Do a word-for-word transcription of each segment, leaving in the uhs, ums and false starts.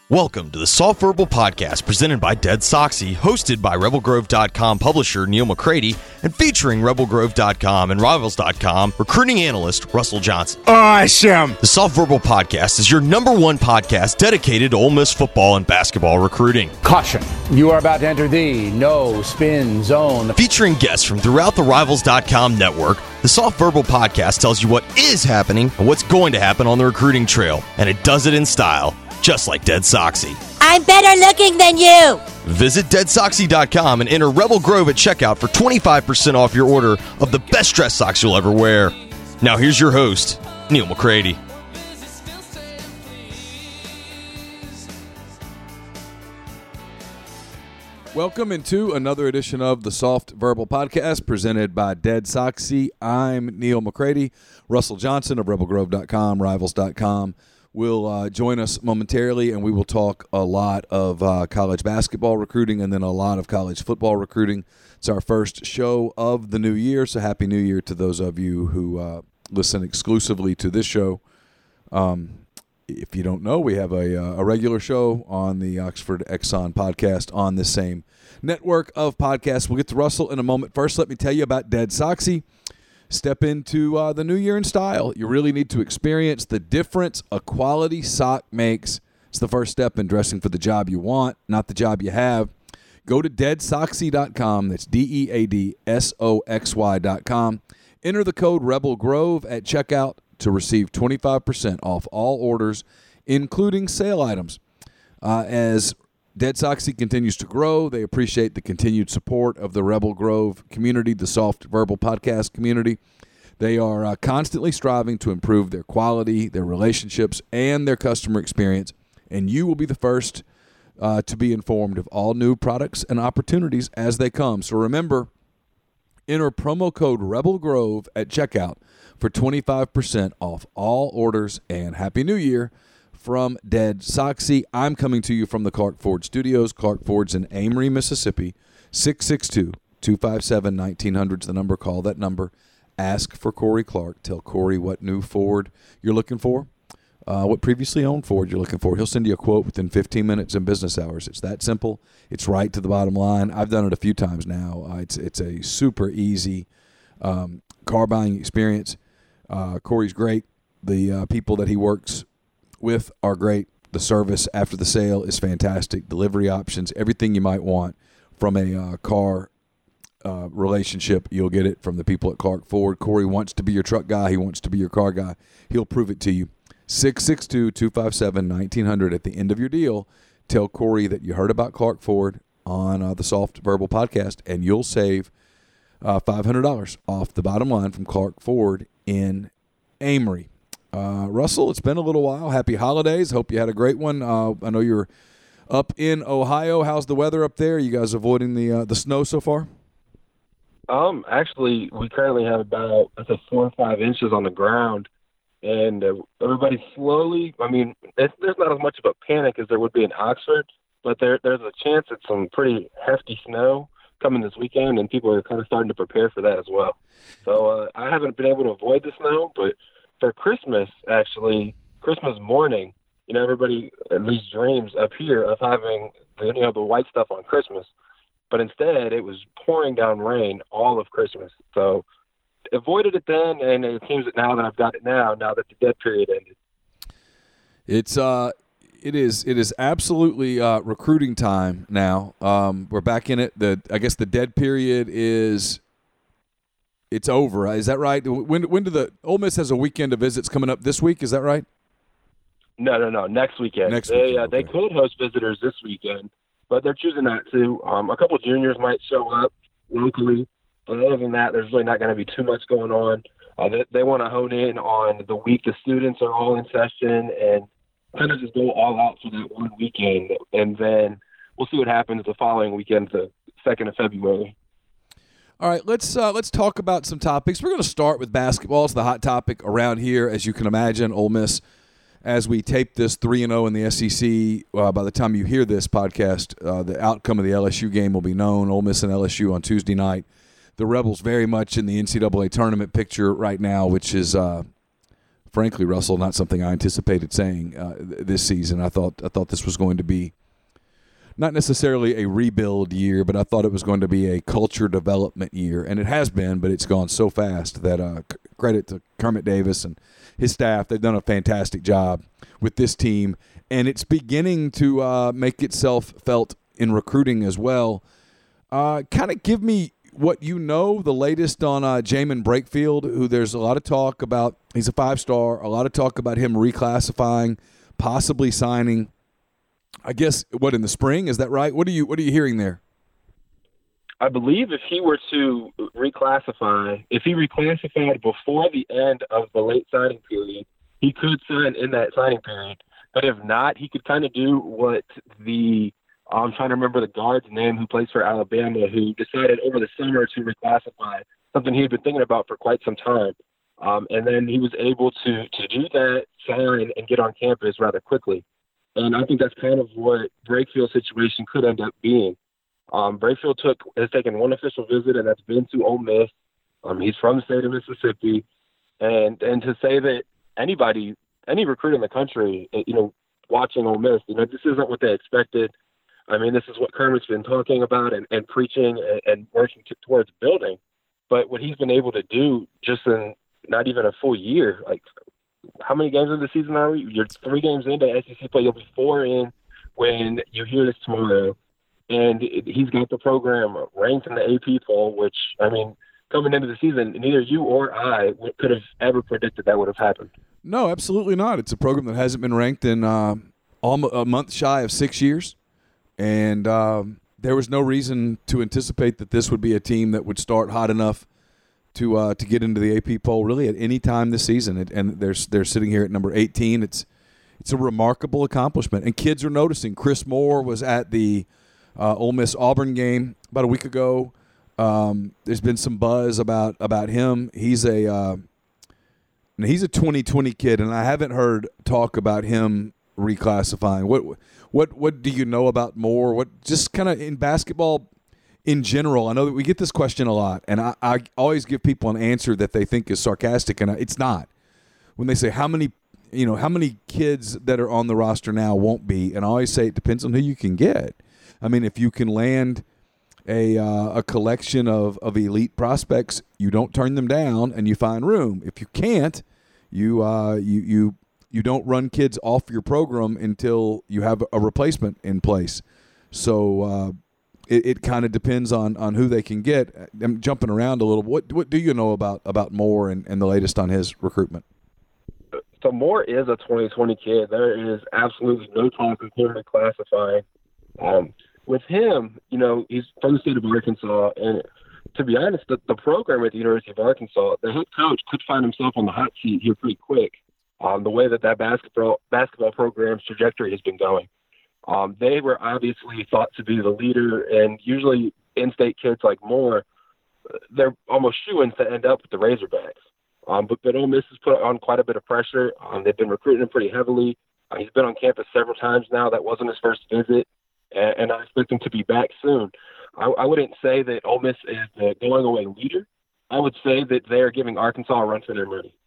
Welcome to the Soft Verbal Podcast presented by Dead Soxy, hosted by Rebel Grove dot com publisher Neil McCready, and featuring Rebel Grove dot com and Rivals dot com recruiting analyst Russell Johnson. Awesome! The Soft Verbal Podcast is your number one podcast dedicated to Ole Miss football and basketball recruiting. Caution, you are about to enter the no spin zone. Featuring guests from throughout the Rivals dot com network, the Soft Verbal Podcast tells you what is happening and what's going to happen on the recruiting trail, and it does it in style. Just like Dead Soxy. I'm better looking than you. Visit Dead Soxy dot com and enter Rebel Grove at checkout for twenty-five percent off your order of the best dress socks you'll ever wear. Now here's your host, Neil McCready. Welcome into another edition of the Soft Verbal Podcast presented by Dead Soxy. I'm Neil McCready. Russell Johnson of Rebel Grove dot com, Rivals dot com will uh, join us momentarily, and we will talk a lot of uh, college basketball recruiting and then a lot of college football recruiting. It's our first show of the new year, so Happy New Year to those of you who uh, listen exclusively to this show. Um, if you don't know, we have a, uh, a regular show on the Oxford Exxon podcast on this same network of podcasts. We'll get to Russell in a moment. First, let me tell you about Dead Soxy. Step into uh, the new year in style. You really need to experience the difference a quality sock makes. It's the first step in dressing for the job you want, not the job you have. Go to dead soxy dot com. That's D E A D S O X Y dot com. Enter the code Rebel Grove at checkout to receive twenty-five percent off all orders, including sale items. Uh, as Dead Soxy continues to grow, they appreciate the continued support of the Rebel Grove community, the Soft Verbal Podcast community. They are uh, constantly striving to improve their quality, their relationships, and their customer experience, and you will be the first uh, to be informed of all new products and opportunities as they come. So remember, enter promo code Rebel Grove at checkout for twenty-five percent off all orders, and Happy New Year from Dead Soxy. I'm coming to you from the Clark Ford Studios. Clark Ford's in Amory, Mississippi. six six two, two five seven, one nine zero zero is the number. Call that number. Ask for Corey Clark. Tell Corey what new Ford you're looking for, uh, what previously owned Ford you're looking for. He'll send you a quote within fifteen minutes in business hours. It's that simple. It's right to the bottom line. I've done it a few times now. Uh, it's, it's a super easy um, car buying experience. Uh, Corey's great. The uh, people that he works with are great. The service after the sale is fantastic. Delivery options, everything you might want from a uh, car uh, relationship, you'll get it from the people at Clark Ford. Corey wants to be your truck guy. He wants to be your car guy. He'll prove it to you. six six two, two five seven, one nine zero zero at the end of your deal. Tell Corey that you heard about Clark Ford on uh, the Soft Verbal Podcast, and you'll save uh, five hundred dollars off the bottom line from Clark Ford in Amory. Uh, Russell, it's been a little while. Happy holidays. Hope you had a great one. Uh, I know you're up in Ohio. How's the weather up there? Are you guys avoiding the uh, the snow so far? Um, actually, we currently have about I think four or five inches on the ground, and uh, everybody's slowly. I mean, it's, there's not as much of a panic as there would be in Oxford, but there there's a chance at some pretty hefty snow coming this weekend, and people are kind of starting to prepare for that as well. So uh, I haven't been able to avoid the snow, but for Christmas, actually, Christmas morning, you know, everybody at least dreams up here of having, you know, the white stuff on Christmas. But instead, it was pouring down rain all of Christmas. So avoided it then, and it seems that now that I've got it now, now that the dead period ended. It's uh, it is it is absolutely uh, recruiting time now. Um, we're back in it. The I guess the dead period is. It's over. Is that right? When when do the Ole Miss has a weekend of visits coming up this week? Is that right? No, no, no. Next weekend. Next they weekend, uh, okay. They could host visitors this weekend, but they're choosing not to. Um, a couple of juniors might show up locally, but other than that, there's really not going to be too much going on. Uh, they they want to hone in on the week the students are all in session and kind of just go all out for that one weekend, and then we'll see what happens the following weekend, the second of February. All right, let's uh, let's talk about some topics. We're going to start with basketball. It's the hot topic around here, as you can imagine. Ole Miss, as we tape this three and oh in the S E C, uh, by the time you hear this podcast, uh, the outcome of the L S U game will be known. Ole Miss and L S U on Tuesday night. The Rebels very much in the N C double A tournament picture right now, which is uh, frankly, Russell, not something I anticipated saying uh, th- this season. I thought I thought this was going to be not necessarily a rebuild year, but I thought it was going to be a culture development year, and it has been, but it's gone so fast that uh, c- credit to Kermit Davis and his staff. They've done a fantastic job with this team, and it's beginning to uh, make itself felt in recruiting as well. Uh, kind of give me what you know, the latest on uh, Jamin Brakefield, who there's a lot of talk about. He's a five-star, a lot of talk about him reclassifying, possibly signing, I guess, what, in the spring? Is that right? What are you What are you hearing there? I believe if he were to reclassify, if he reclassified before the end of the late signing period, he could sign in that signing period. But if not, he could kind of do what the I'm trying to remember the guard's name who plays for Alabama, who decided over the summer to reclassify, something he had been thinking about for quite some time. Um, and then he was able to to do that, sign, and get on campus rather quickly. And I think that's kind of what Brakefield's situation could end up being. Um, Brakefield took has taken one official visit, and that's been to Ole Miss. Um, he's from the state of Mississippi. And and to say that anybody, any recruit in the country, you know, watching Ole Miss, you know, this isn't what they expected. I mean, this is what Kermit's been talking about and, and preaching and, and working to, towards building. But what he's been able to do just in not even a full year, like how many games of the season are we? You're three games into S E C play. You'll be four in when you hear this tomorrow. And he's got the program ranked in the A P poll, which, I mean, coming into the season, neither you or I could have ever predicted that would have happened. No, absolutely not. It's a program that hasn't been ranked in uh, almost a month shy of six years. And um, there was no reason to anticipate that this would be a team that would start hot enough to uh, to get into the A P poll really at any time this season. It, and they're they're sitting here at number eighteen. It's it's a remarkable accomplishment, and kids are noticing. Chris Moore was at the uh, Ole Miss Auburn game about a week ago. Um, there's been some buzz about about him. He's a uh, he's a twenty twenty kid, and I haven't heard talk about him reclassifying. What what what do you know about Moore? What just kind of in basketball in general? I know that we get this question a lot, and I, I always give people an answer that they think is sarcastic, and it's not. When they say how many you know how many kids that are on the roster now won't be, and I always say it depends on who you can get. I mean, if you can land a uh, a collection of, of elite prospects, you don't turn them down and you find room. If you can't, you uh, you you you don't run kids off your program until you have a replacement in place. So uh, it, it kind of depends on, on who they can get. I'm jumping around a little. What what do you know about, about Moore and, and the latest on his recruitment? So Moore is a twenty twenty kid. There is absolutely no talk of him classifying. Um, with him, you know, he's from the state of Arkansas, and to be honest, the, the program at the University of Arkansas, the head coach could find himself on the hot seat here pretty quick. Um, the way that that basketball basketball program's trajectory has been going, um, they were obviously thought to be the leader, and usually in-state kids like Moore, they're almost shoo-ins to end up with the Razorbacks. Um, but, but Ole Miss has put on quite a bit of pressure. Um, they've been recruiting him pretty heavily. Uh, he's been on campus several times now. That wasn't his first visit. And I expect him to be back soon. I, I wouldn't say that Ole Miss is the going-away leader. I would say that they are giving Arkansas a run for their money.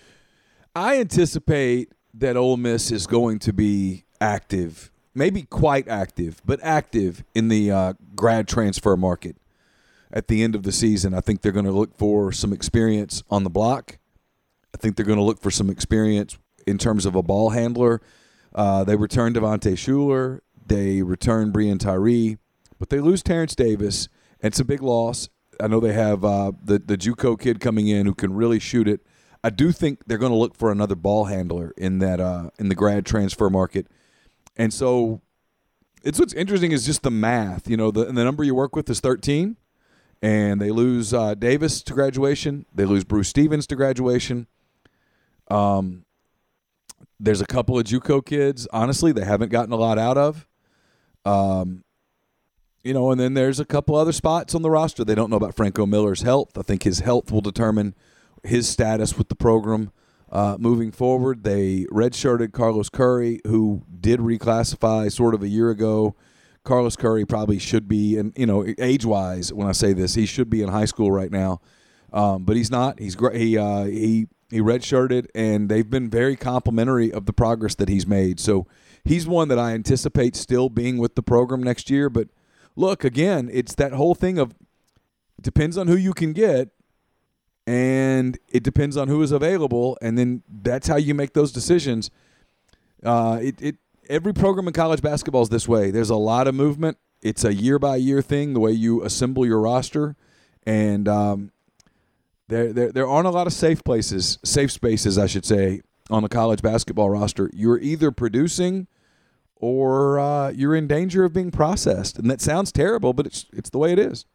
I anticipate that Ole Miss is going to be active, maybe quite active, but active in the uh, grad transfer market at the end of the season. I think they're going to look for some experience on the block. I think they're going to look for some experience in terms of a ball handler. Uh, they returned Devontae Shuler. They return Breon Tyree, but they lose Terrence Davis. And it's a big loss. I know they have uh, the, the JUCO kid coming in who can really shoot it. I do think they're going to look for another ball handler in that uh, in the grad transfer market. And so it's what's interesting is just the math. You know, the, and the number you work with is thirteen, and they lose uh, Davis to graduation. They lose Bruce Stevens to graduation. Um, there's a couple of JUCO kids, honestly, they haven't gotten a lot out of. Um, you know, and then there's a couple other spots on the roster. They don't know about Franco Miller's health. I think his health will determine his status with the program uh, moving forward. They redshirted Carlos Curry, who did reclassify sort of a year ago. Carlos Curry probably should be, and you know, age-wise, when I say this, he should be in high school right now, um, but he's not. He's great. He uh, he He redshirted, and they've been very complimentary of the progress that he's made. So he's one that I anticipate still being with the program next year. But look, again, it's that whole thing of it depends on who you can get, and it depends on who is available, and then that's how you make those decisions. Uh, it, it every program in college basketball is this way. There's a lot of movement. It's a year-by-year thing, the way you assemble your roster, and um, there, there there aren't a lot of safe places, safe spaces, I should say, on the college basketball roster. You're either producing or uh, you're in danger of being processed, and that sounds terrible, but it's it's the way it is.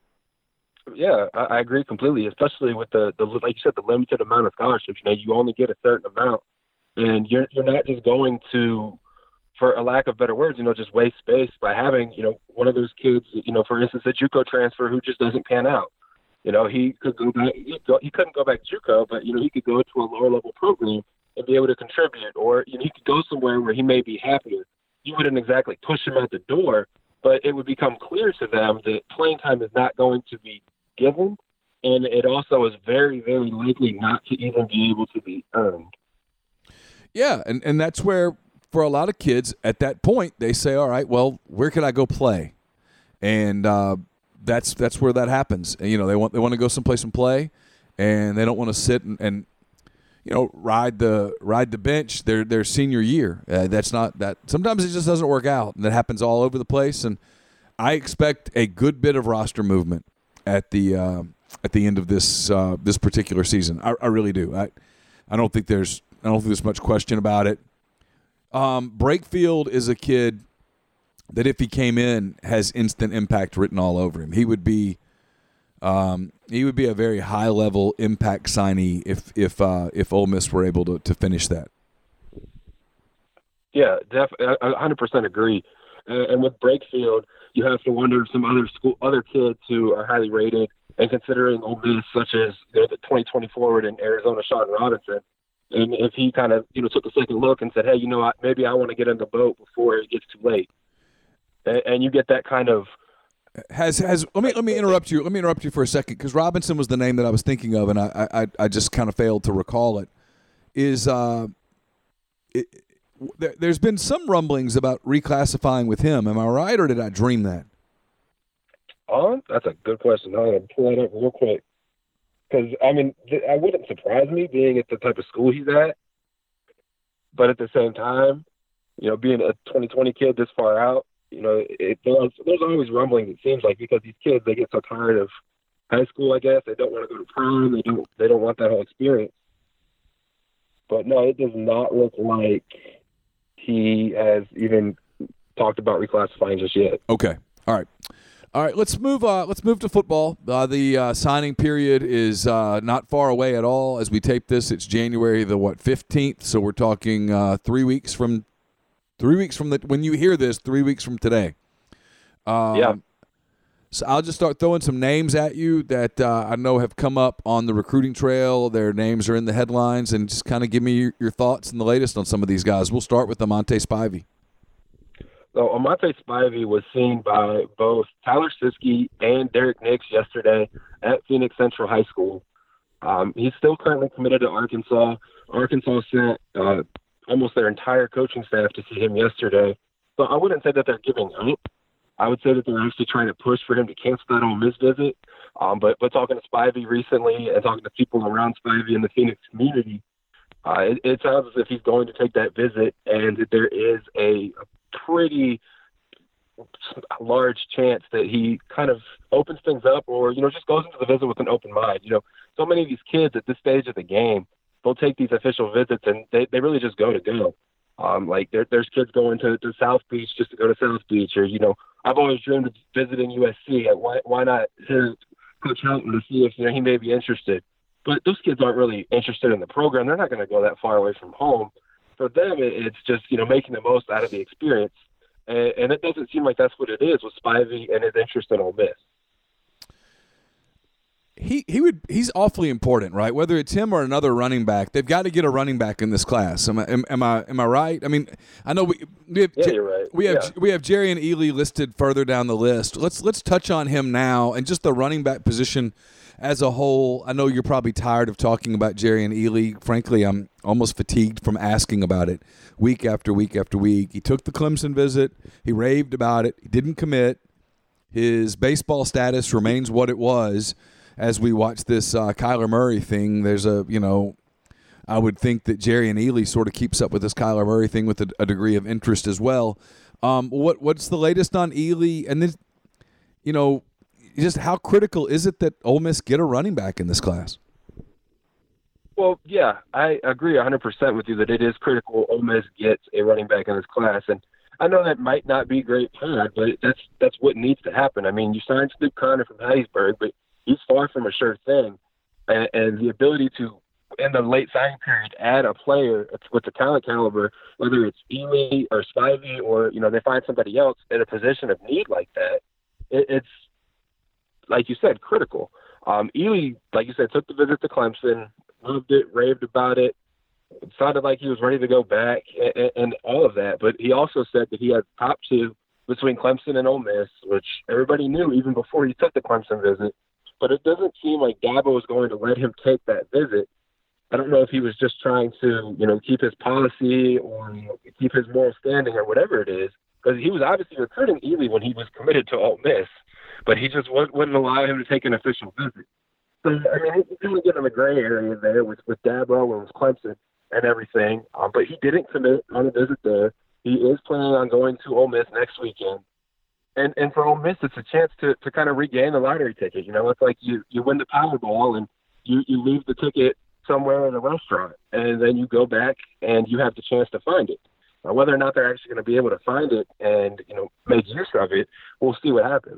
Yeah, I, I agree completely, especially with the, the like you said, the limited amount of scholarships. You know, you only get a certain amount, and you're you're not just going to, for a lack of better words, you know, just waste space by having, you know, one of those kids, you know, for instance, a JUCO transfer who just doesn't pan out. You know, he could go back, he, go, he couldn't go back to JUCO, but, you know, he could go to a lower level program and be able to contribute, or, you know, he could go somewhere where he may be happier. You wouldn't exactly push him out the door, but it would become clear to them that playing time is not going to be given, and it also is very, very likely not to even be able to be earned. Yeah, and, and that's where, for a lot of kids at that point, they say, all right, well, where can I go play? And uh, that's that's where that happens. And, you know, they want they want to go someplace and play, and they don't want to sit and, and you know, ride the ride the bench their their senior year. Uh, that's not that. Sometimes it just doesn't work out, and that happens all over the place. And I expect a good bit of roster movement at the uh, at the end of this uh, this particular season. I, I really do. I I don't think there's I don't think there's much question about it. Um, Brakefield is a kid that if he came in has instant impact written all over him. He would be um, he would be a very high level impact signee if if uh, if Ole Miss were able to, to finish that. Yeah, definitely, I one hundred percent agree. Uh, and with Brakefield, you have to wonder if some other school, other kids who are highly rated, and considering Ole Miss, such as, you know, the twenty twenty forward in Arizona, Sean Robinson, and if he kind of, you know, took a second look and said, hey, you know, I, maybe I want to get in the boat before it gets too late, and, and you get that kind of has has. Let me let me interrupt you. Let me interrupt you for a second, because Robinson was the name that I was thinking of, and I I, I just kind of failed to recall it. Is uh, it, there, there's been some rumblings about reclassifying with him. Am I right, or did I dream that? Oh, that's a good question. I'm going to pull that up real quick. Because, I mean, th- I wouldn't surprise me being at the type of school he's at. But at the same time, you know, being a twenty twenty kid this far out, you know, it, there's, there's always rumblings, it seems like, because these kids, they get so tired of high school, I guess. They don't want to go to prom. They don't, they don't want that whole experience. But, no, it does not look like he has even talked about reclassifying just yet. Okay. All right. All right, let's move. Uh, let's move to football. Uh, the uh, signing period is uh, not far away at all. As we tape this, it's January the what fifteenth. So we're talking uh, three weeks from three weeks from the when you hear this, three weeks from today. Um, yeah. So I'll just start throwing some names at you that uh, I know have come up on the recruiting trail. Their names are in the headlines, and just kind of give me your, your thoughts and the latest on some of these guys. We'll start with Amante Spivey. So Amante Spivey was seen by both Tyler Siskey and Derek Nix yesterday at Phoenix Central High School. Um, he's still currently committed to Arkansas. Arkansas sent uh, almost their entire coaching staff to see him yesterday. So I wouldn't say that they're giving up. I would say that they're actually trying to push for him to cancel that Ole Miss visit. Um, but, but talking to Spivey recently and talking to people around Spivey in the Phoenix community, uh, it, it sounds as if he's going to take that visit, and that there is a, a pretty large chance that he kind of opens things up, or, you know, just goes into the visit with an open mind. You know, so many of these kids at this stage of the game, they'll take these official visits and they, they really just go to go. Um, like there, there's kids going to, to South Beach just to go to South Beach, or, you know, I've always dreamed of visiting U S C. Why, why not hit Coach Helton to see if, you know, he may be interested? But those kids aren't really interested in the program. They're not going to go that far away from home. For them, it's just, you know, making the most out of the experience. And, and it doesn't seem like that's what it is with Spivey and his interest in Ole Miss. He he would he's awfully important, right? Whether it's him or another running back, they've got to get a running back in this class. Am I am, am I am I right? I mean, I know we we have yeah, you're right. we have yeah. we have Jerry and Ely listed further down the list. Let's let's touch on him now and just the running back position. as a whole, I know you're probably tired of talking about Jerrion Ealy. Frankly, I'm almost fatigued from asking about it week after week after week. He took the Clemson visit. He raved about it. He didn't commit. His baseball status remains what it was. As we watch this uh, Kyler Murray thing, there's a, you know, I would think that Jerrion Ealy sort of keeps up with this Kyler Murray thing with a, a degree of interest as well. Um, what What's the latest on Ealy? And then, you know, just how critical is it that Ole Miss get a running back in this class? Well, yeah, I agree one hundred percent with you that it is critical Ole Miss gets a running back in this class. And I know that might not be great pride, but that's that's what needs to happen. I mean, you signed Snoop Conner from Hattiesburg, but he's far from a sure thing. And, and the ability to, in the late signing period, add a player with the talent caliber, whether it's Ealy or Spivey or, you know, they find somebody else in a position of need like that, it, it's, like you said, critical. Um, Ealy, like you said, took the visit to Clemson, loved it, raved about it. It sounded like he was ready to go back and, and all of that. But he also said that he had top two between Clemson and Ole Miss, which everybody knew even before he took the Clemson visit. But it doesn't seem like Dabo was going to let him take that visit. I don't know if he was just trying to, you know, keep his policy or, you know, keep his moral standing or whatever it is, because he was obviously recruiting Ealy when he was committed to Ole Miss, but he just wouldn't allow him to take an official visit. So, I mean, he's going to get in the gray area there with, with Dabo and with Clemson and everything, um, but he didn't commit on a visit there. He is planning on going to Ole Miss next weekend. And and for Ole Miss, it's a chance to, to kind of regain the lottery ticket. You know, it's like you, you win the Powerball and you, you leave the ticket somewhere in a restaurant, and then you go back and you have the chance to find it. Now, whether or not they're actually going to be able to find it and, you know, make use of it, we'll see what happens.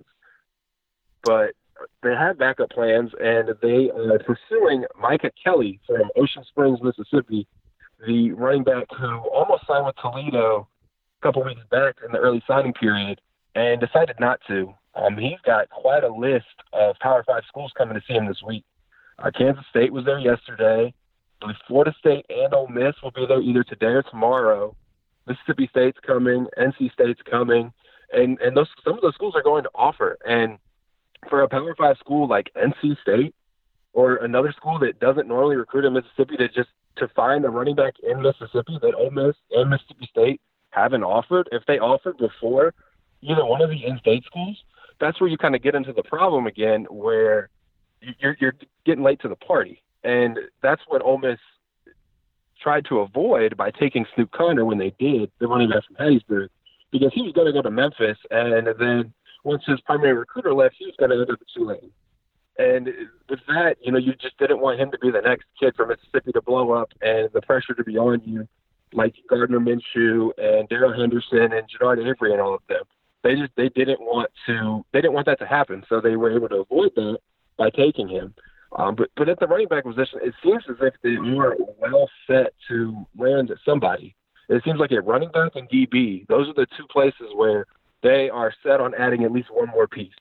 But they have backup plans, and they are pursuing Micah Kelly from Ocean Springs, Mississippi, the running back who almost signed with Toledo a couple weeks back in the early signing period and decided not to. Um, he's got quite a list of Power Five schools coming to see him this week. Uh, Kansas State was there yesterday. I believe Florida State and Ole Miss will be there either today or tomorrow. Mississippi State's coming. N C State's coming. And and those some of those schools are going to offer. And for a Power Five school like N C State or another school that doesn't normally recruit in Mississippi to just to find a running back in Mississippi that Ole Miss and Mississippi State haven't offered, if they offered before either one of the in-state schools, that's where you kind of get into the problem again where you're, you're getting late to the party. And that's what Ole Miss tried to avoid by taking Snoop Conner when they did, the running back from Hattiesburg, because he was going to go to Memphis, and then once his primary recruiter left, he was going to end up at Tulane. And with that, you know, you just didn't want him to be the next kid from Mississippi to blow up and the pressure to be on you, like Gardner Minshew and Darrell Henderson and Jannard Avery and all of them. They just they didn't want to they didn't want that to happen, so they were able to avoid that by taking him. Um, but but at the running back position, it seems as if they are well set to land somebody. It seems like at running back and D B, those are the two places where they are set on adding at least one more piece.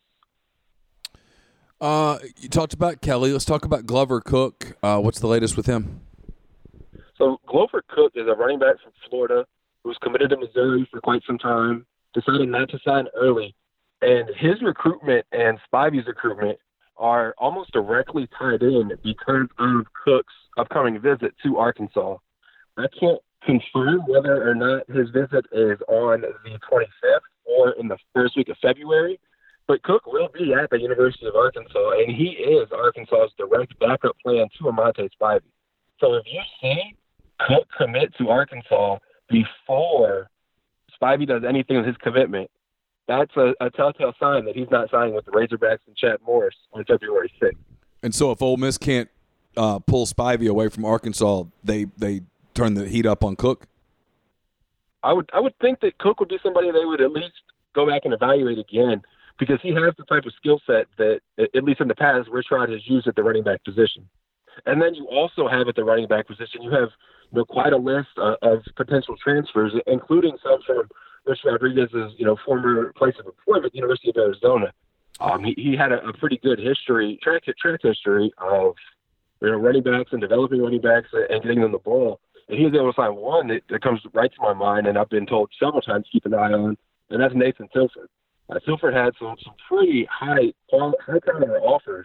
Uh, you talked about Kelly. Let's talk about Glover Cook. Uh, what's the latest with him? So Glover Cook is a running back from Florida who's committed to Missouri for quite some time, decided not to sign early. And his recruitment and Spivey's recruitment are almost directly tied in because of Cook's upcoming visit to Arkansas. I can't confirm whether or not his visit is on the twenty-fifth or in the first week of February, but Cook will be at the University of Arkansas, and he is Arkansas's direct backup plan to Amante Spivey. So if you see Cook commit to Arkansas before Spivey does anything with his commitment, that's a, a telltale sign that he's not signing with the Razorbacks and Chad Morris on February sixth. And so if Ole Miss can't uh, pull Spivey away from Arkansas, they they turn the heat up on Cook? I would I would think that Cook would be somebody they would at least go back and evaluate again, because he has the type of skill set that, at least in the past, Rich Rod has used at the running back position. And then you also have at the running back position, you have you know, quite a list uh, of potential transfers, including some from Rich Rodriguez's you know former place of employment, University of Arizona. Um, he, he had a, a pretty good history, track track history of you know running backs and developing running backs and getting them the ball. And he was able to find one that, that comes right to my mind, and I've been told several times to keep an eye on, and that's Nathan Tilford. Uh, Tilford had some, some pretty high high caliber offers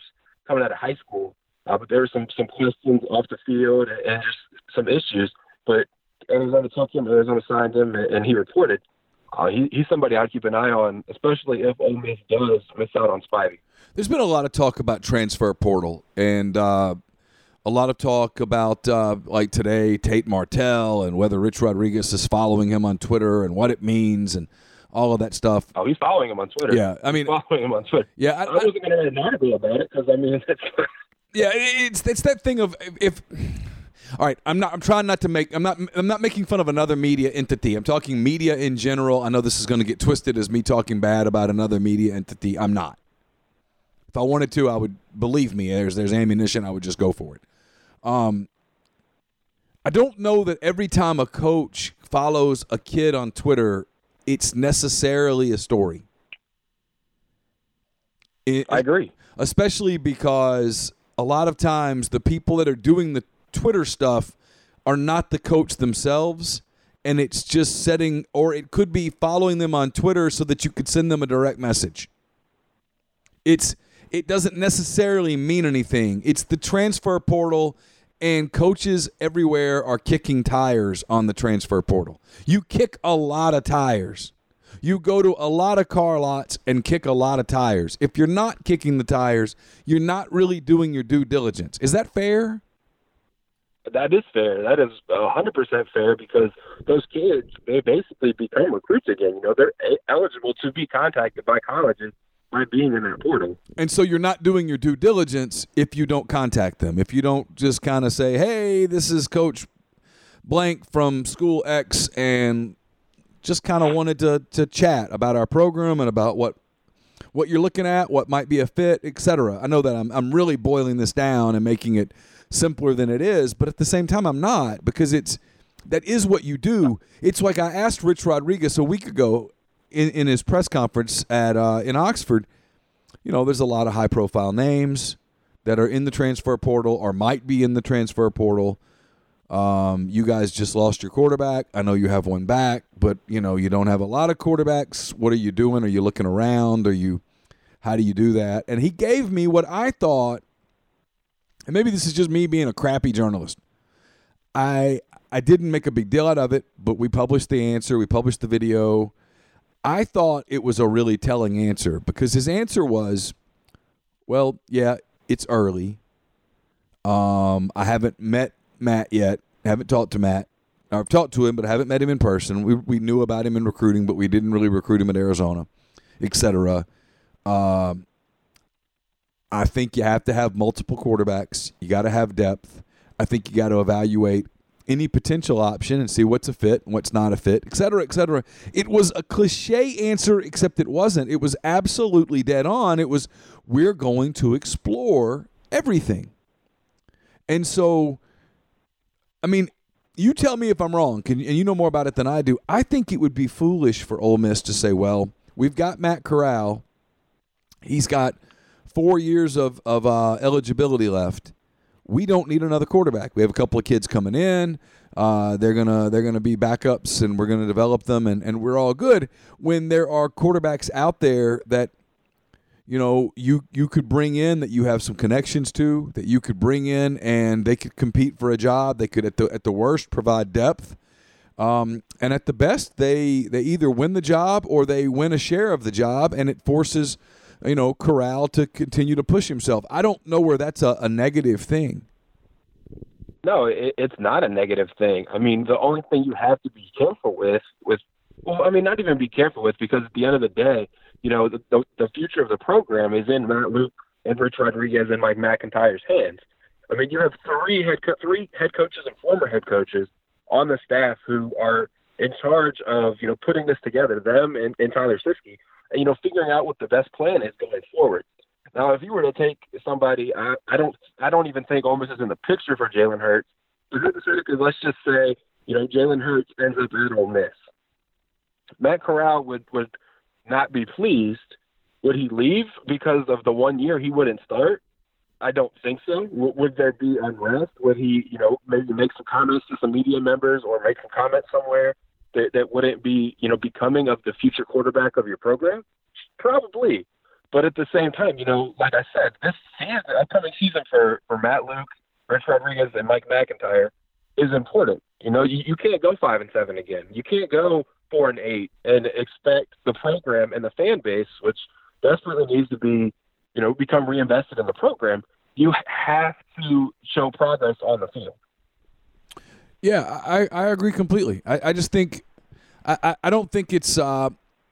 coming out of high school. Uh, but there were some, some questions off the field and, and just some issues. But Arizona took him, Arizona signed him, and, and he reported. Uh, he, he's somebody I'd keep an eye on, especially if Ole Miss does miss out on Spivey. There's been a lot of talk about transfer portal and uh, a lot of talk about, uh, like today, Tate Martell and whether Rich Rodriguez is following him on Twitter and what it means and all of that stuff. Oh, he's following him on Twitter. Yeah, I mean, he's following him on Twitter. Yeah, I, I wasn't going to write an article about it because I mean, it's yeah, it's it's that thing of if. All right, I'm not. I'm trying not to make. I'm not. I'm not making fun of another media entity. I'm talking media in general. I know this is going to get twisted as me talking bad about another media entity. I'm not. If I wanted to, I would, believe me. There's there's ammunition. I would just go for it. Um, I don't know that every time a coach follows a kid on Twitter, it's necessarily a story. It, I agree, especially because a lot of times the people that are doing the Twitter stuff are not the coach themselves, and it's just setting, or it could be following them on Twitter so that you could send them a direct message. It's it doesn't necessarily mean anything. It's the transfer portal, and coaches everywhere are kicking tires on the transfer portal. You kick a lot of tires. You go to a lot of car lots and kick a lot of tires. If you're not kicking the tires, you're not really doing your due diligence. Is that fair? That is fair. That is one hundred percent fair because those kids, they basically become recruits again. You know, they're a- eligible to be contacted by colleges by being in that portal. And so you're not doing your due diligence if you don't contact them. If you don't just kind of say, hey, this is Coach Blank from School X and just kind of wanted to to chat about our program and about what what you're looking at, what might be a fit, et cetera. I know that I'm I'm really boiling this down and making it simpler than it is, but at the same time I'm not, because it's that is what you do. It's like I asked Rich Rodriguez a week ago in, in his press conference at uh, in Oxford. You know, there's a lot of high profile names that are in the transfer portal or might be in the transfer portal. Um, you guys just lost your quarterback. I know you have one back, but you know, you don't have a lot of quarterbacks. What are you doing? Are you looking around? Are you, how do you do that? And he gave me what I thought, and maybe this is just me being a crappy journalist. I I didn't make a big deal out of it, but we published the answer. We published the video. I thought it was a really telling answer because his answer was, well, yeah, it's early. Um, I haven't met Matt yet. I haven't talked to Matt. I've talked to him, but I haven't met him in person. We we knew about him in recruiting, but we didn't really recruit him at Arizona, et cetera. Um, I think you have to have multiple quarterbacks. You got to have depth. I think you got to evaluate any potential option and see what's a fit and what's not a fit, et cetera, et cetera. It was a cliche answer, except it wasn't. It was absolutely dead on. It was, we're going to explore everything. And so, I mean, you tell me if I'm wrong, can, and you know more about it than I do. I think it would be foolish for Ole Miss to say, well, we've got Matt Corral. He's got four years of, of uh, eligibility left. We don't need another quarterback. We have a couple of kids coming in. Uh, they're gonna they're gonna be backups, and we're gonna develop them, and, and we're all good. When there are quarterbacks out there that, you know, you you could bring in, that you have some connections to, that you could bring in, and they could compete for a job. They could, at the at the worst, provide depth, um, and at the best, they they either win the job or they win a share of the job, and it forces, you know, Corral to continue to push himself. I don't know where that's a, a negative thing. No, it, it's not a negative thing. I mean, the only thing you have to be careful with, with, well, I mean, not even be careful with, because at the end of the day, you know, the, the, the future of the program is in Matt Luke and Rich Rodriguez and Mike McIntyre's hands. I mean, you have three head co- three head coaches and former head coaches on the staff who are in charge of, you know, putting this together, them and, and Tyler Siskey, and, you know, figuring out what the best plan is going forward. Now, if you were to take somebody, I, I don't I don't even think Ole Miss is in the picture for Jalen Hurts. Because let's just say, you know, Jalen Hurts ends up at Ole Miss. Matt Corral would, would not be pleased. Would he leave because of the one year he wouldn't start? I don't think so. W- would there be unrest? Would he, you know, maybe make some comments to some media members or make some comments somewhere that, that wouldn't be, you know, becoming of the future quarterback of your program? Probably. But at the same time, you know, like I said, this season, upcoming season for, for Matt Luke, Rich Rodriguez, and Mike McIntyre is important. You know, you, you can't go five and seven again. You can't go four and eight and expect the program and the fan base, which desperately needs to be, you know, become reinvested in the program. You have to show progress on the field. Yeah, I, I agree completely. I, I just think I, I don't think it's uh,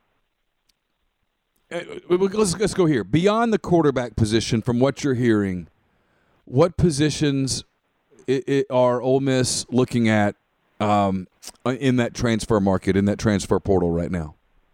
let's let's go here. Beyond the quarterback position, from what you're hearing, what positions it, it are Ole Miss looking at um, in that transfer market, in that transfer portal right now?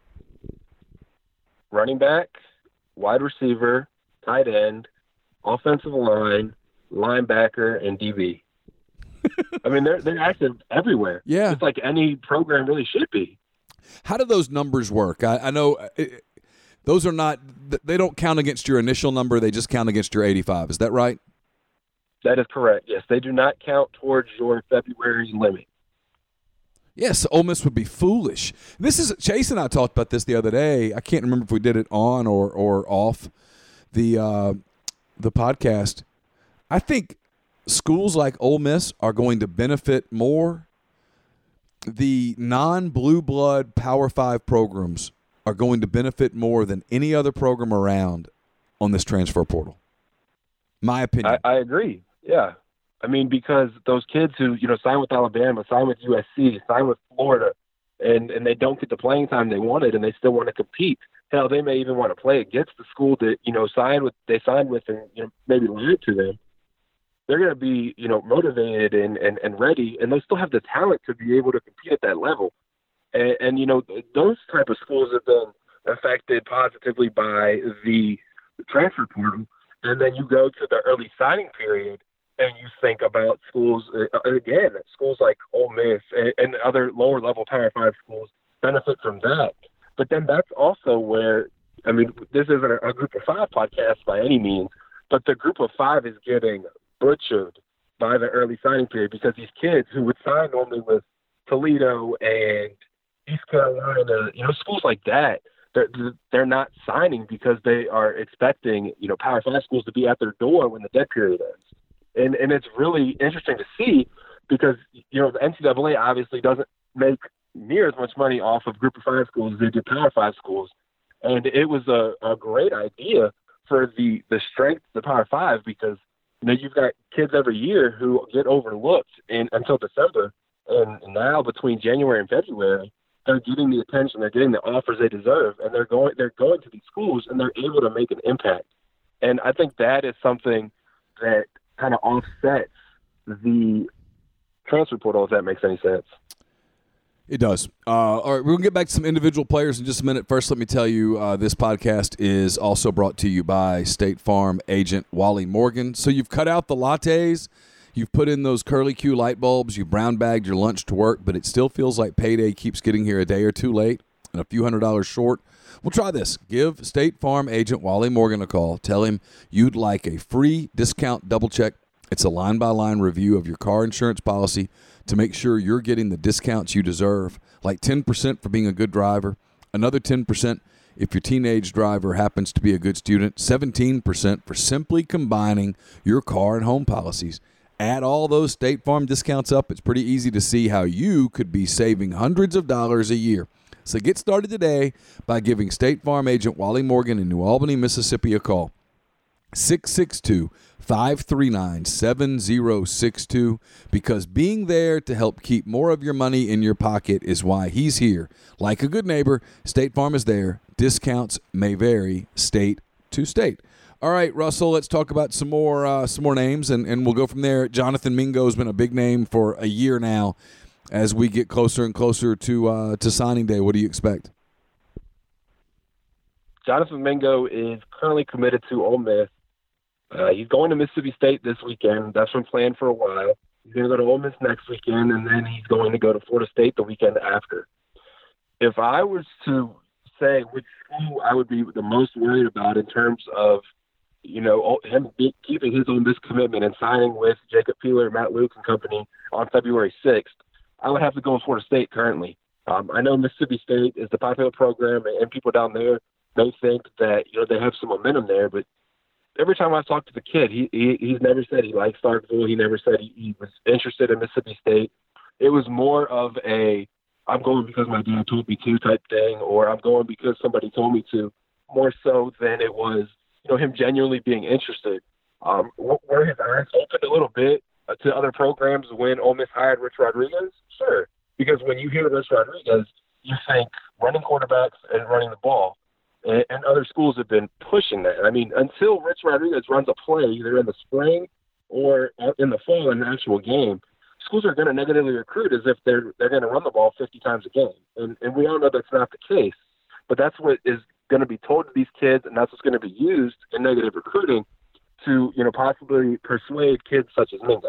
Running back, wide receiver, tight end, offensive line, linebacker, and D B. I mean, they're they're active everywhere. Yeah, just like any program really should be. How do those numbers work? I, I know it, those are not. They don't count against your initial number. They just count against your eighty-five. Is that right? That is correct. Yes, they do not count towards your February limit. Yes, Ole Miss would be foolish. This is Chase and I talked about this the other day. I can't remember if we did it on or or off the uh, the podcast. I think schools like Ole Miss are going to benefit more. The non-blue blood Power Five programs are going to benefit more than any other program around on this transfer portal. My opinion. I, I agree. Yeah. I mean, because those kids who, you know, sign with Alabama, sign with U S C, sign with Florida, and, and they don't get the playing time they wanted and they still want to compete. Hell, they may even want to play against the school that, you know, signed with, they signed with and, you know, maybe lied to them. They're going to be, you know, motivated and, and, and ready, and they still have the talent to be able to compete at that level. And, and, you know, those type of schools have been affected positively by the transfer portal. And then you go to the early signing period and you think about schools, uh, again, schools like Ole Miss and, and other lower level Power Five schools benefit from that. But then that's also where, I mean, this isn't a, a group of five podcast by any means, but the group of five is getting butchered by the early signing period because these kids who would sign normally with Toledo and East Carolina, you know, schools like that, they're, they're not signing because they are expecting, you know, Power Five schools to be at their door when the dead period ends. And and it's really interesting to see because, you know, the N C double A obviously doesn't make near as much money off of group of five schools as they do Power Five schools. And it was a, a great idea for the, the strength of the Power Five because, you know, you've got kids every year who get overlooked in, until December. And now between January and February, they're getting the attention, they're getting the offers they deserve, and they're going they're going to these schools and they're able to make an impact. And I think that is something that kind of offsets the transfer portal, if that makes any sense. It does. Uh, all right, we're going to get back to some individual players in just a minute. First, let me tell you, uh, this podcast is also brought to you by State Farm agent Wally Morgan. So you've cut out the lattes, you've put in those curly Q light bulbs, you've brown bagged your lunch to work, but it still feels like payday keeps getting here a day or two late and a few hundred dollars short. Well, try this. Give State Farm agent Wally Morgan a call. Tell him you'd like a free discount double check. It's a line-by-line review of your car insurance policy to make sure you're getting the discounts you deserve, like ten percent for being a good driver, another ten percent if your teenage driver happens to be a good student, seventeen percent for simply combining your car and home policies. Add all those State Farm discounts up. It's pretty easy to see how you could be saving hundreds of dollars a year. So get started today by giving State Farm agent Wally Morgan in New Albany, Mississippi a call. six six two, five three nine, seven zero six two because being there to help keep more of your money in your pocket is why he's here. Like a good neighbor, State Farm is there. Discounts may vary state to state. All right, Russell, let's talk about some more uh, some more names, and, and we'll go from there. Jonathan Mingo has been a big name for a year now. As we get closer and closer to uh, to signing day, what do you expect? Jonathan Mingo is currently committed to Ole Miss. Uh, he's going to Mississippi State this weekend. That's been planned for a while. He's going to go to Ole Miss next weekend, and then he's going to go to Florida State the weekend after. If I was to say which school I would be the most worried about in terms of, you know, him be, keeping his Ole Miss commitment and signing with Jacob Peeler, Matt Luke and company on February sixth, I would have to go with Florida State currently. Um, I know Mississippi State is the popular program, and people down there may think that, you know, they have some momentum there, but every time I've talked to the kid, he, he he's never said he likes Starkville. He never said he, he was interested in Mississippi State. It was more of a, I'm going because my dad told me to type thing, or I'm going because somebody told me to, more so than it was, you know, him genuinely being interested. Um, were his eyes opened a little bit to other programs when Ole Miss hired Rich Rodriguez? Sure. Because when you hear Rich Rodriguez, you think running quarterbacks and running the ball. And, and other schools have been pushing that. I mean, until Rich Rodriguez runs a play, either in the spring or in the fall in an actual game, schools are going to negatively recruit as if they're they're going to run the ball fifty times a game. And, and we all know that's not the case. But that's what is going to be told to these kids, and that's what's going to be used in negative recruiting to, you know, possibly persuade kids such as Mingo.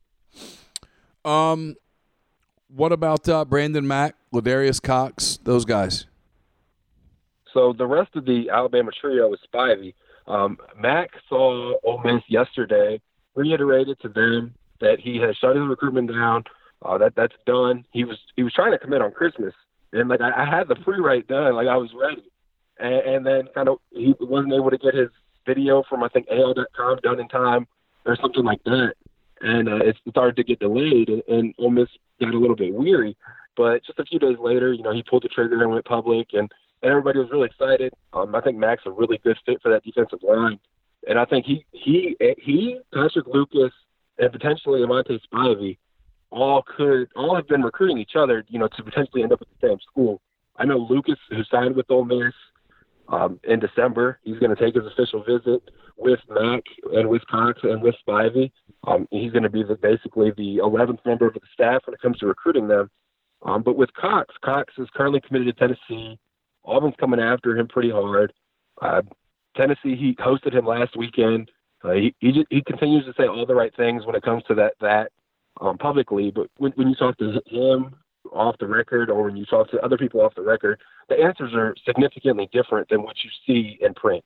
Um, what about uh, Brandon Mack, Ladarius Cox, those guys? So the rest of the Alabama trio is Spivey. Um, Mack saw Ole Miss yesterday, reiterated to them that he has shut his recruitment down. Uh, that that's done. He was he was trying to commit on Christmas, and like I, I had the pre-write done, like I was ready, and, and then kind of he wasn't able to get his video from I think A L dot com done in time or something like that, and uh, it started to get delayed, and, and Ole Miss got a little bit weary. But just a few days later, you know, he pulled the trigger and went public, and. And everybody was really excited. Um, I think Mack's a really good fit for that defensive line. And I think he, he, he, Patrick Lucas, and potentially Amante Spivey all could, all have been recruiting each other, you know, to potentially end up at the same school. I know Lucas, who signed with Ole Miss um, in December, he's going to take his official visit with Mack and with Cox and with Spivey. Um, he's going to be the, basically the eleventh member of the staff when it comes to recruiting them. Um, but with Cox, Cox is currently committed to Tennessee. Auburn's coming after him pretty hard. Uh, Tennessee, he hosted him last weekend. Uh, he he, just, he continues to say all the right things when it comes to that that um, publicly. But when, when you talk to him off the record, or when you talk to other people off the record, the answers are significantly different than what you see in print.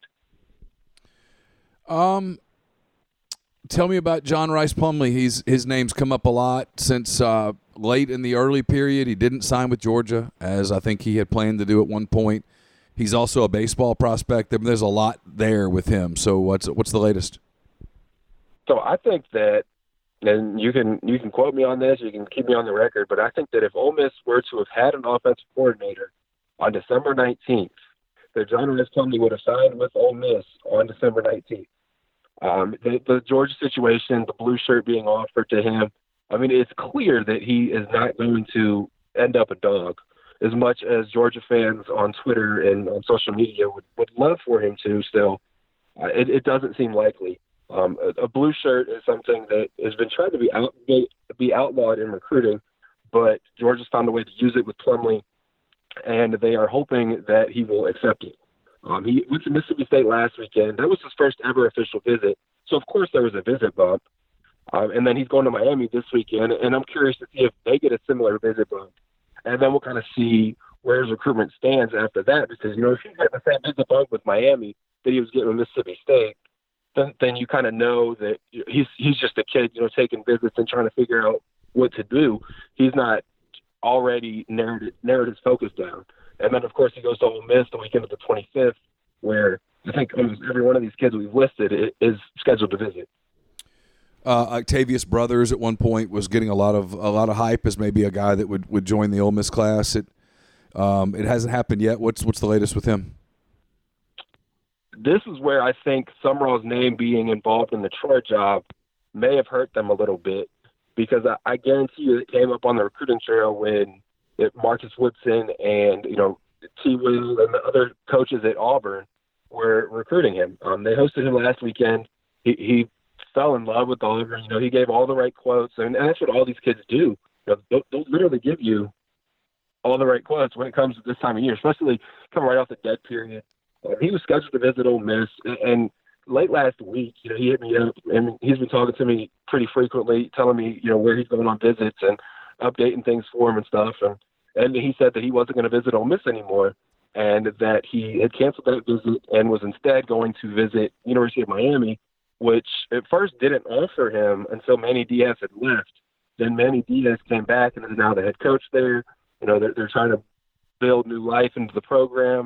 Um, tell me about John Rice Plumlee. He's his name's come up a lot since uh, late in the early period. He didn't sign with Georgia, as I think he had planned to do at one point. He's also a baseball prospect. There's a lot there with him. So what's what's the latest? So I think that, and you can you can quote me on this, you can keep me on the record, but I think that if Ole Miss were to have had an offensive coordinator on December nineteenth, that John Rice Plumlee would have signed with Ole Miss on December nineteenth. Um, the, the Georgia situation, the blue shirt being offered to him, I mean, it's clear that he is not going to end up a dog, as much as Georgia fans on Twitter and on social media would, would love for him to still. Uh, it, it doesn't seem likely. Um, a, a blue shirt is something that has been trying to be out, be outlawed in recruiting, but Georgia's found a way to use it with Plumlee, and they are hoping that he will accept it. Um, he went to Mississippi State last weekend. That was his first ever official visit. So, of course, there was a visit bump. Um, and then he's going to Miami this weekend, and I'm curious to see if they get a similar visit bump. And then we'll kind of see where his recruitment stands after that, because, you know, if he's getting the same visit bump with Miami that he was getting with Mississippi State, then, then you kind of know that he's he's just a kid, you know, taking visits and trying to figure out what to do. He's not already narrowed, narrowed his focus down. And then, of course, he goes to Ole Miss the weekend of the twenty-fifth, where I think almost every one of these kids we've listed is scheduled to visit. Uh, Octavius Brothers at one point was getting a lot of a lot of hype as maybe a guy that would, would join the Ole Miss class. It um, it hasn't happened yet. What's what's the latest with him? This is where I think Summerall's name being involved in the Troy job may have hurt them a little bit, because I, I guarantee you it came up on the recruiting trail when it, Marcus Woodson and, you know, T. Will and the other coaches at Auburn were recruiting him. Um, they hosted him last weekend. He, he fell in love with Auburn. You know, he gave all the right quotes, and, and that's what all these kids do. You know, they'll, they'll literally give you all the right quotes when it comes to this time of year, especially coming right off the dead period. Uh, he was scheduled to visit Ole Miss, and, and late last week, you know, he hit me up, and he's been talking to me pretty frequently, telling me, you know, where he's going on visits and updating things for him and stuff. And, and he said that he wasn't going to visit Ole Miss anymore, and that he had canceled that visit and was instead going to visit University of Miami, which at first didn't offer him until Manny Diaz had left. Then Manny Diaz came back and is now the head coach there. You know, they're, they're trying to build new life into the program, and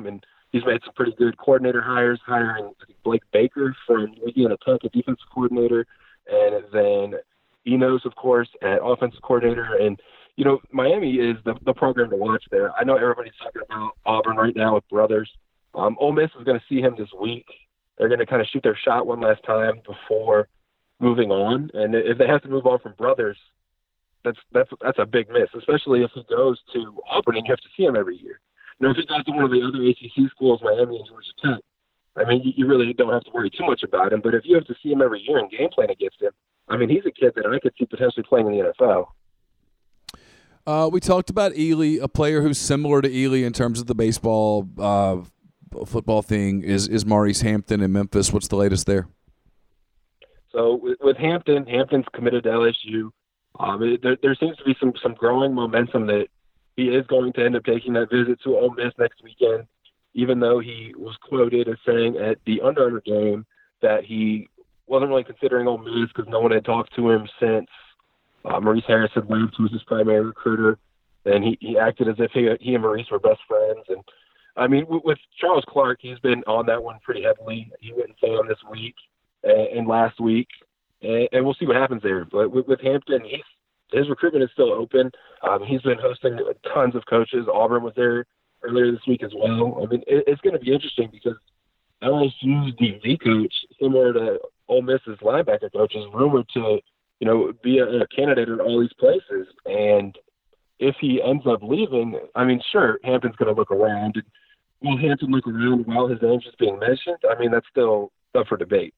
he's made some pretty good coordinator hires, hiring Blake Baker from Louisiana Tech, a defensive coordinator, and then Enos, of course, at offensive coordinator. And, you know, Miami is the, the program to watch there. I know everybody's talking about Auburn right now with Brothers. Um, Ole Miss is going to see him this week. They're going to kind of shoot their shot one last time before moving on. And if they have to move on from Brothers, that's that's that's a big miss, especially if he goes to Auburn and you have to see him every year. You know, if he goes to one of the other A C C schools, Miami and Georgia Tech, I mean, you, you really don't have to worry too much about him. But if you have to see him every year and game plan against him, I mean, he's a kid that I could see potentially playing in the N F L. Uh, we talked about Ely, a player who's similar to Ely in terms of the baseball, uh, football thing. Is is Maurice Hampton in Memphis? What's the latest there? So with, with Hampton, Hampton's committed to L S U. Um, it, there, there seems to be some some growing momentum that he is going to end up taking that visit to Ole Miss next weekend, even though he was quoted as saying at the Under Armour game that he wasn't really considering Ole Miss because no one had talked to him since uh, Maurice Harris had left, who was his primary recruiter, and he, he acted as if he, he and Maurice were best friends. And I mean, with, with Charles Clark, he's been on that one pretty heavily. He went and saw him this week and, and last week. And, and we'll see what happens there. But with, with Hampton, he's, his recruitment is still open. Um, he's been hosting tons of coaches. Auburn was there earlier this week as well. I mean, it, it's going to be interesting because L S U's D V coach, similar to Ole Miss's linebacker coach, is rumored to, you know, be a, a candidate in all these places. And if he ends up leaving, I mean, sure, Hampton's going to look around. Will Hampton look around while his name's just being mentioned? I mean, that's still up for debate.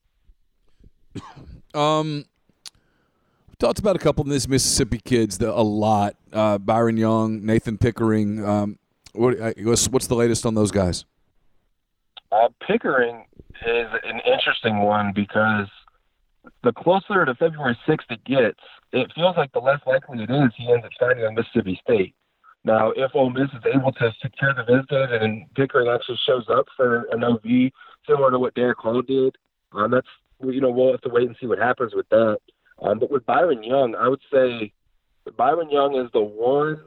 Um, we talked about a couple of these Mississippi kids that a lot. Uh, Byron Young, Nathan Pickering. Um, what, what's, what's the latest on those guys? Uh, Pickering is an interesting one because the closer to February sixth it gets, it feels like the less likely it is he ends up signing on Mississippi State. Now, if Ole Miss is able to secure the visit and Pickering actually shows up for an O V, similar to what Derek Hall did, um, that's you know, we'll have to wait and see what happens with that. Um, but with Byron Young, I would say Byron Young is the one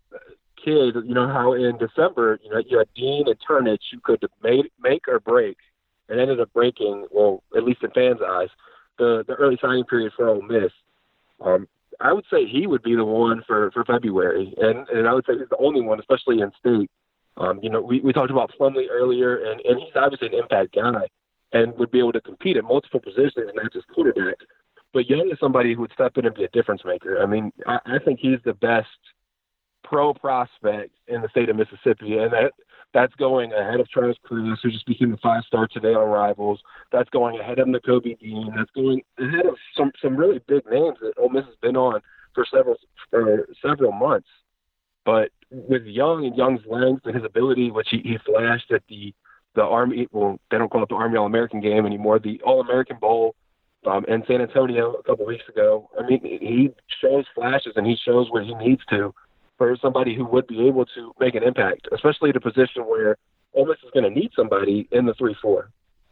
kid, you know, how in December, you know, you had Dean and Turnage who could make, make or break, and ended up breaking, well, at least in fans' eyes, the, the early signing period for Ole Miss. Um, I would say he would be the one for, for February, and, and I would say he's the only one, especially in state. Um, you know, we, we talked about Plumlee earlier, and, and he's obviously an impact guy and would be able to compete at multiple positions, not just quarterback. But Young is somebody who would step in and be a difference maker. I mean, I, I think he's the best pro prospect in the state of Mississippi, and that that's going ahead of Charles Cruz, who just became a five-star today on Rivals. That's going ahead of Nakobe Dean. That's going ahead of some some really big names that Ole Miss has been on for several for several months. But with Young and Young's length and his ability, which he, he flashed at the the Army, well, they don't call it the Army All-American game anymore, the All-American Bowl um, in San Antonio a couple weeks ago. I mean, he shows flashes and he shows what he needs to for somebody who would be able to make an impact, especially at a position where Ole Miss is going to need somebody in the three four.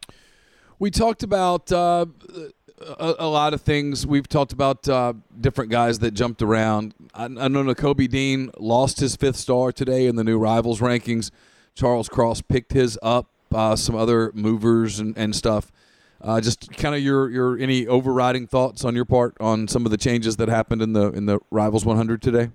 We talked about uh, a, a lot of things. We've talked about uh, different guys that jumped around. I, I know Nakobe Dean lost his fifth star today in the new Rivals rankings. Charles Cross picked his up. Uh, some other movers and, and stuff. Uh, just kind of your your any overriding thoughts on your part on some of the changes that happened in the in the Rivals one hundred today?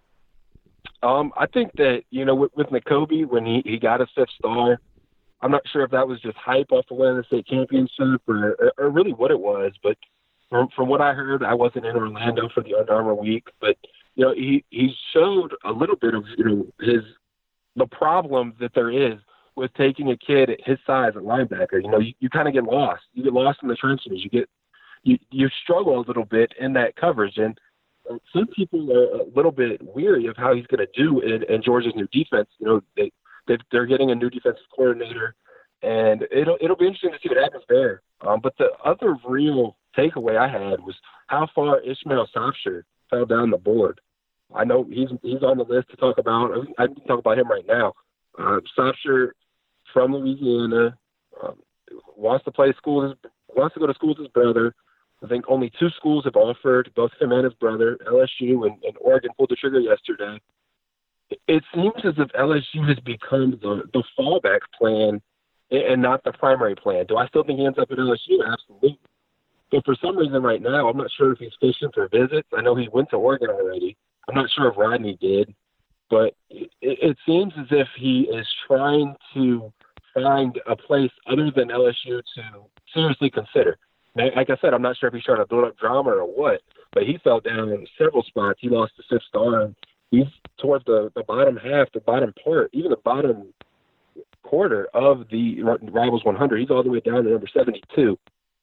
Um, I think that, you know, with, with Nakobe, when he, he got his fifth star, I'm not sure if that was just hype off of winning the state championship or, or really what it was. But from, from what I heard, I wasn't in Orlando for the Under Armour week. But, you know, he, he showed a little bit of, you know, his the problem that there is with taking a kid at his size at linebacker. You know, you, you kind of get lost. You get lost in the trenches. You get you you struggle a little bit in that coverage. And uh, some people are a little bit weary of how he's going to do in, in Georgia's new defense. You know, they, they they're getting a new defensive coordinator, and it'll it'll be interesting to see what happens there. Um, but the other real takeaway I had was how far Ishmael Sopsher fell down the board. I know he's he's on the list to talk about. I can talk about him right now. Uh, Sopsher, from Louisiana, um, wants to play school. Wants to go to school with his brother. I think only two schools have offered, both him and his brother. L S U and, and Oregon pulled the trigger yesterday. it seems as if L S U has become the, the fallback plan and not the primary plan. Do I still think he ends up at L S U? Absolutely. But for some reason right now, I'm not sure if he's fishing for visits. I know he went to Oregon already. I'm not sure if Rodney did. But it, it seems as if he is trying to find a place other than L S U to seriously consider. Now, like I said, I'm not sure if he's trying to build up drama or what, but he fell down in several spots. He lost the fifth star. And he's towards the, the bottom half, the bottom part, even the bottom quarter of the Rivals one hundred. He's all the way down to number seventy-two.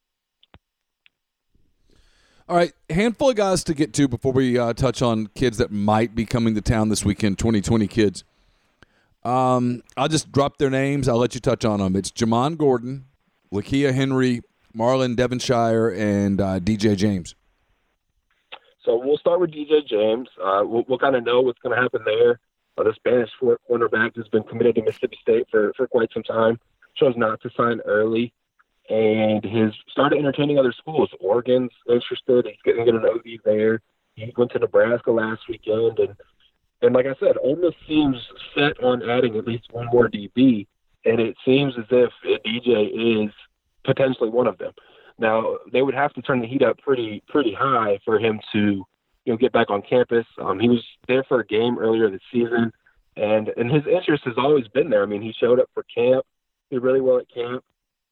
All right, handful of guys to get to before we uh, touch on kids that might be coming to town this weekend, twenty twenty kids. Um, I'll just drop their names. I'll let you touch on them. It's Jamon Gordon, Lakia Henry, Marlon Devonshire, and uh, D J James. So we'll start with D J James. Uh, we'll, we'll kind of know what's going to happen there. Uh, the Spanish cornerback has been committed to Mississippi State for, for quite some time. Chose not to sign early. And has started entertaining other schools. Oregon's interested. He's going to get an O D there. He went to Nebraska last weekend. And, and like I said, Ole Miss seems set on adding at least one more D B. And it seems as if D J is potentially one of them. Now, they would have to turn the heat up pretty pretty high for him to you know, get back on campus. Um, he was there for a game earlier this season. And, and his interest has always been there. I mean, he showed up for camp. He did really well at camp.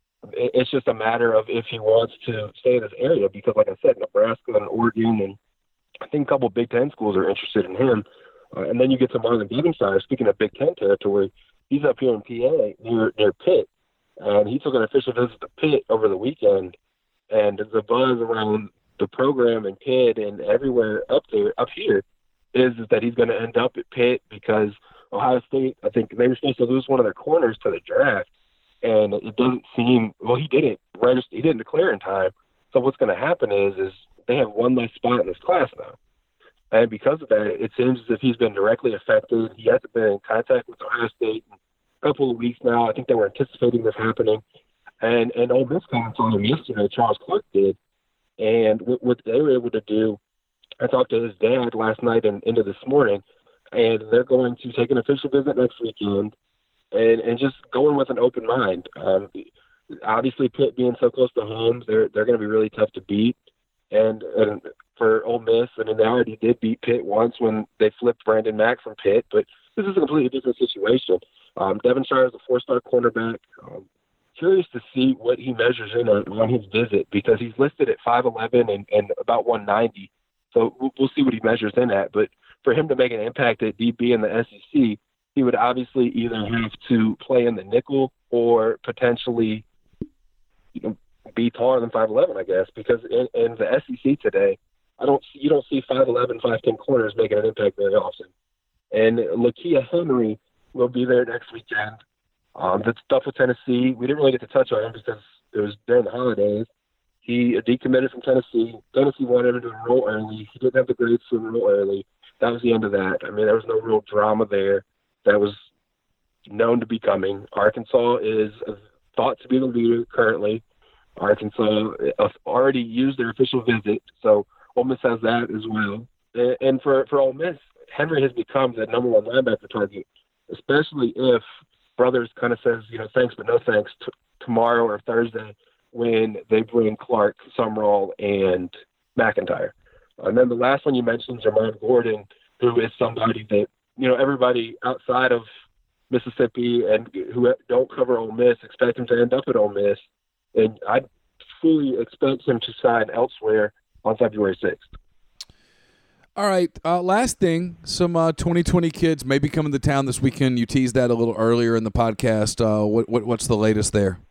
It's just a matter of if he wants to stay in this area because, like I said, Nebraska and Oregon and I think a couple of Big Ten schools are interested in him. Uh, and then you get to Marlon Devonshire. Speaking of Big Ten territory, he's up here in P A near, near Pitt. And he took an official visit to Pitt over the weekend. And the buzz around the program in Pitt and everywhere up there, up here, is, is that he's going to end up at Pitt because Ohio State, I think they were supposed to lose one of their corners to the draft. And it doesn't seem well. He didn't register. He didn't declare in time. So what's going to happen is, is they have one less spot in this class now, and because of that, it seems as if he's been directly affected. He hasn't been in contact with Ohio State in a couple of weeks now. I think they were anticipating this happening, and and Ole Miss comments on him yesterday. Charles Clark did, and what, what they were able to do. I talked to his dad last night and into this morning, and they're going to take an official visit next weekend. And, and just going with an open mind. Um, obviously, Pitt being so close to home, they're they're going to be really tough to beat. And and for Ole Miss, I mean, they already did beat Pitt once when they flipped Brandon Mack from Pitt, but this is a completely different situation. Um, Devonshire is a four-star cornerback. Um, curious to see what he measures in on, on his visit because he's listed at five eleven and, and about one ninety. So we'll, we'll see what he measures in at. But for him to make an impact at D B in the S E C, he would obviously either have to play in the nickel or potentially you know, be taller than five eleven, I guess, because in, in the S E C today, I don't see, you don't see five eleven, five ten corners making an impact very often. And Lakia Henry will be there next weekend. Um, the stuff with Tennessee, we didn't really get to touch on him because it was during the holidays. He decommitted from Tennessee. Tennessee wanted him to enroll early. He didn't have the grades to enroll early. That was the end of that. I mean, there was no real drama there. That was known to be coming. Arkansas is thought to be the leader currently. Arkansas already used their official visit, so Ole Miss has that as well. And for, for Ole Miss, Henry has become the number one linebacker target, especially if Brothers kind of says, you know, thanks but no thanks t- tomorrow or Thursday when they bring Clark, Summerall, and McIntyre. And then the last one you mentioned, Jamon Gordon, who is somebody that, you know, everybody outside of Mississippi and who don't cover Ole Miss expect him to end up at Ole Miss. And I fully expect him to sign elsewhere on February sixth. All right, uh, last thing, some uh, twenty twenty kids may be coming to town this weekend. You teased that a little earlier in the podcast. Uh, what, what What's the latest there?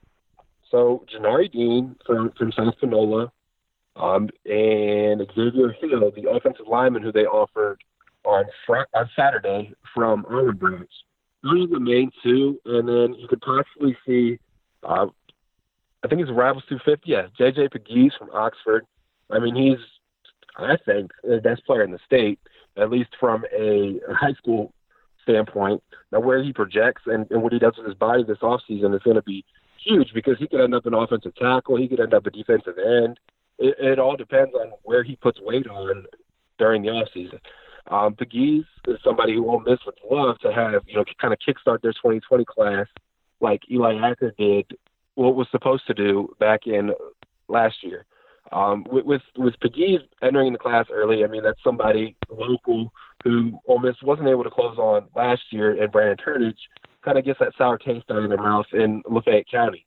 So Janari Dean from, from South Panola um, and Xavier Hill, the offensive lineman who they offered on fr- on Saturday from Olive Branch. Those are the main two, and then you could possibly see, uh, I think it's Rivals two fifty, yeah, J J Pegues from Oxford. I mean, he's, I think, the best player in the state, at least from a high school standpoint. Now, where he projects and, and what he does with his body this offseason is going to be huge because he could end up an offensive tackle. He could end up a defensive end. It, it all depends on where he puts weight on during the offseason. Um, Pegues is somebody who Ole Miss would love to have, you know, kind of kickstart their twenty twenty class like Eli Acker did what was supposed to do back in last year. Um, with, with, with Pegues entering the class early, I mean, that's somebody local who Ole Miss wasn't able to close on last year, and Brandon Turnage kind of gets that sour taste out of their mouth in Lafayette County.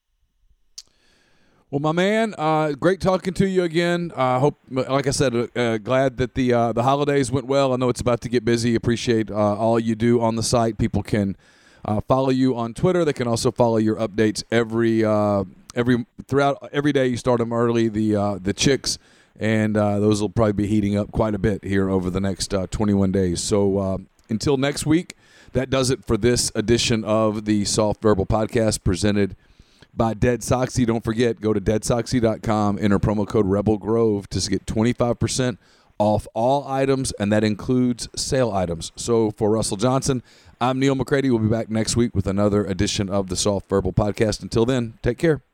Well, my man, uh, great talking to you again. I uh, hope, like I said, uh, glad that the uh, the holidays went well. I know it's about to get busy. Appreciate uh, all you do on the site. People can uh, follow you on Twitter. They can also follow your updates every uh, every throughout every day. You start them early. The uh, the chicks, and uh, those will probably be heating up quite a bit here over the next uh, twenty-one days. So uh, until next week, that does it for this edition of the Soft Verbal Podcast presented by Dead Soxy. Don't forget, go to dead soxy dot com, enter promo code Rebel Grove to get twenty-five percent off all items, and that includes sale items. So for Russell Johnson, I'm Neil McCready. We'll be back next week with another edition of the Soft Verbal Podcast. Until then, take care.